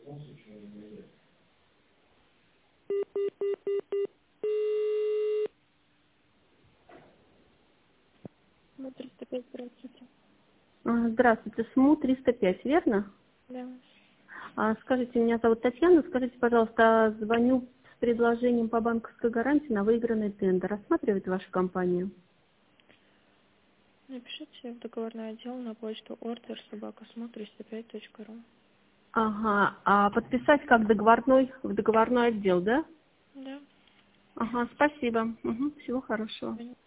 Ну, 305, здравствуйте. Здравствуйте, СМУ 305, верно? Да. Скажите, меня зовут Татьяна. Скажите, пожалуйста, звоню с предложением по банковской гарантии на выигранный тендер. Рассматривает ваша компания? Напишите в договорной отдел на почту order@smu305.ru. Ага, а подписать как договорной, в договорной отдел, да? Да. Ага, спасибо. Всего хорошего.